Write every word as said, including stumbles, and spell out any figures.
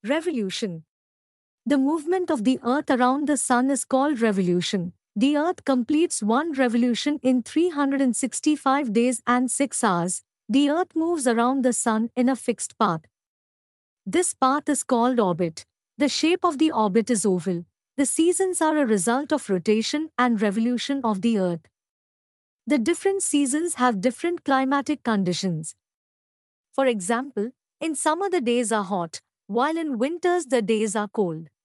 Revolution. The movement of the Earth around the Sun is called revolution. The Earth completes one revolution in three hundred sixty-five days and six hours. The Earth moves around the Sun in a fixed path. This path is called orbit. The shape of the orbit is oval. The seasons are a result of rotation and revolution of the Earth. The different seasons have different climatic conditions. For example, in summer the days are hot, while in winters the days are cold.